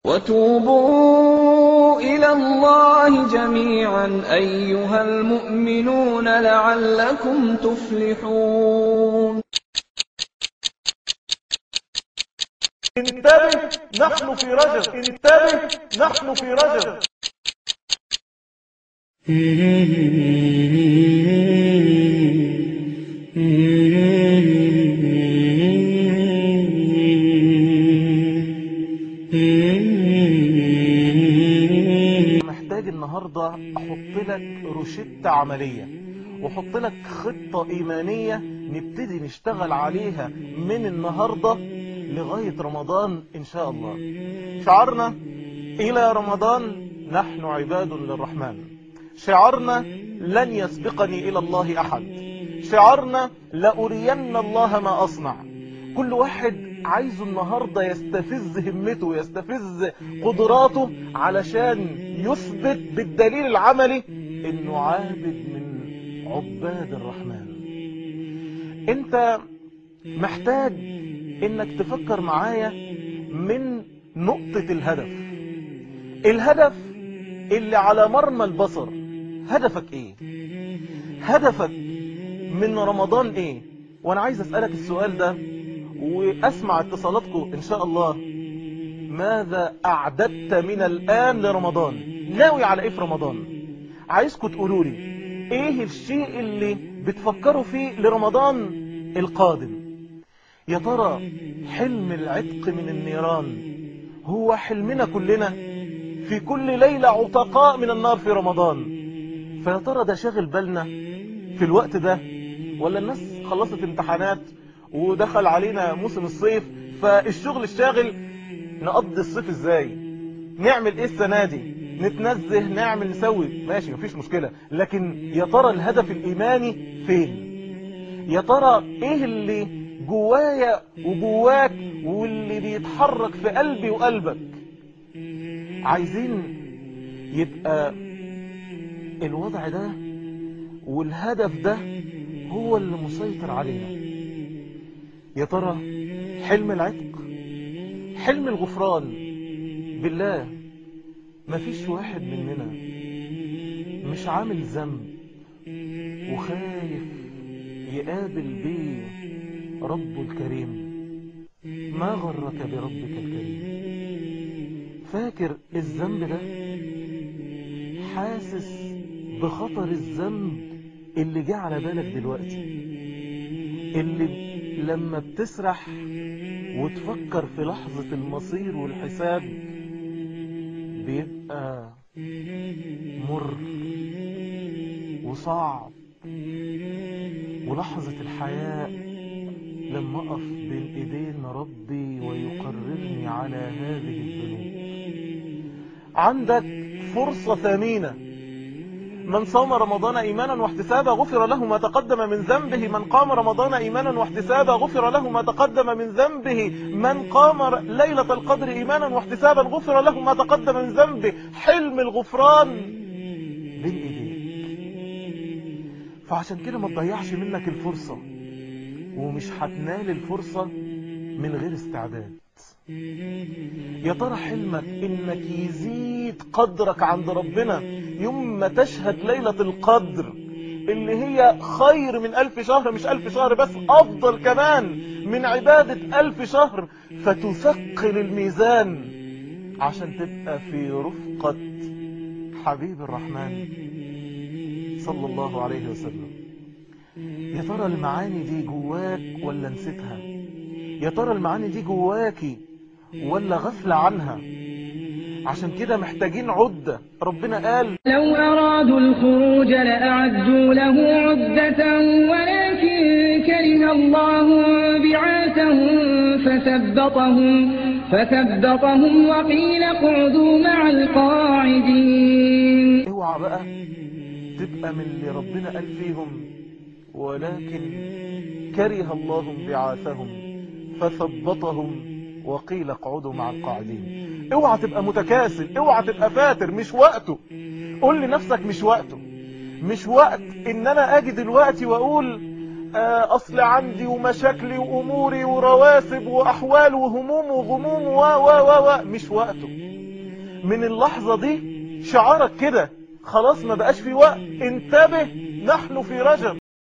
وتوبوا إلى الله جميعا أيها المؤمنون لعلكم تفلحون. انتبه نحن في رجب، انتبه نحن في رجب. محتاج النهاردة احط لك روشتة عملية واحط لك خطة ايمانية نبتدي نشتغل عليها من النهاردة لغاية رمضان ان شاء الله. شعارنا الى رمضان نحن عباد للرحمن، شعارنا لن يسبقني الى الله احد، شعارنا لأرين الله ما اصنع. كل واحد عايزه النهاردة يستفز همته ويستفز قدراته علشان يثبت بالدليل العملي انه عابد من عباد الرحمن. انت محتاج انك تفكر معايا من نقطة الهدف اللي على مرمى البصر. هدفك ايه؟ هدفك من رمضان ايه؟ وانا عايز اسألك السؤال ده واسمع اتصالاتكم ان شاء الله. ماذا اعددت من الان لرمضان؟ ناوي على ايه في رمضان؟ عايزكم تقولوا لي ايه الشيء اللي بتفكروا فيه لرمضان القادم. يا ترى حلم العتق من النيران هو حلمنا كلنا؟ في كل ليلة عتقاء من النار في رمضان. فيا ترى ده شاغل بالنا في الوقت ده، ولا الناس خلصت امتحانات ودخل علينا موسم الصيف فالشغل الشاغل نقضي الصيف ازاي؟ نعمل ايه السنة دي؟ نتنزه، نعمل، نسوي، ماشي مفيش مشكلة، لكن يا ترى الهدف الإيماني فين؟ يا ترى ايه اللي جوايا وجواك واللي بيتحرك في قلبي وقلبك؟ عايزين يبقى الوضع ده والهدف ده هو اللي مسيطر علينا. يا ترى حلم العتق، حلم الغفران. بالله مفيش واحد مننا مش عامل ذنب وخايف يقابل بيه ربه الكريم. ما غرك بربك الكريم؟ فاكر الذنب ده؟ حاسس بخطر الذنب اللي جه على بالك دلوقتي، اللي لما بتسرح وتفكر في لحظة المصير والحساب بيبقى مر وصعب، ولحظة الحياء لما أقف بين إيدين ربي ويقررني على هذه الذنوب. عندك فرصة ثمينة. من صام رمضان إيمانا واحتسابا غفر له ما تقدم من ذنبه. من قام رمضان إيمانا واحتسابا غفر له ما تقدم من ذنبه. من قام ليلة القدر إيمانا واحتسابا غفر له ما تقدم من ذنبه. حلم الغفران بين إيديك. فعشان كده ما تضيعش منك الفرصة، ومش هتنال الفرصة من غير استعداد. يا ترى حلمك انك يزيد قدرك عند ربنا يوم ما تشهد ليلة القدر اللي هي خير من 1000 شهر، مش 1000 شهر بس، افضل كمان من عبادة 1000 شهر، فتثقل الميزان عشان تبقى في رفقة حبيب الرحمن صلى الله عليه وسلم. يا ترى المعاني دي جواك ولا نسيتها؟ يا ترى المعاني دي جواكي ولا غفلة عنها؟ عشان كده محتاجين عدة. ربنا قال لو أرادوا الخروج لأعدوا له عدة ولكن كره الله بعاثهم فثبطهم وقيل اقعدوا مع القاعدين. اوعى بقى تبقى من اللي ربنا قال فيهم ولكن كره الله بعاثهم فثبطهم وقيل اقعدوا مع القاعدين. اوعى تبقى متكاسل، اوعى تبقى فاتر، مش وقته. قول لنفسك مش وقته، مش وقت ان انا اجي دلوقتي واقول اصل عندي ومشاكلي واموري ورواسب واحوال وهموم وغموم و مش وقته. من اللحظة دي شعارك كده خلاص ما بقاش في وقت، انتبه نحن في رجب.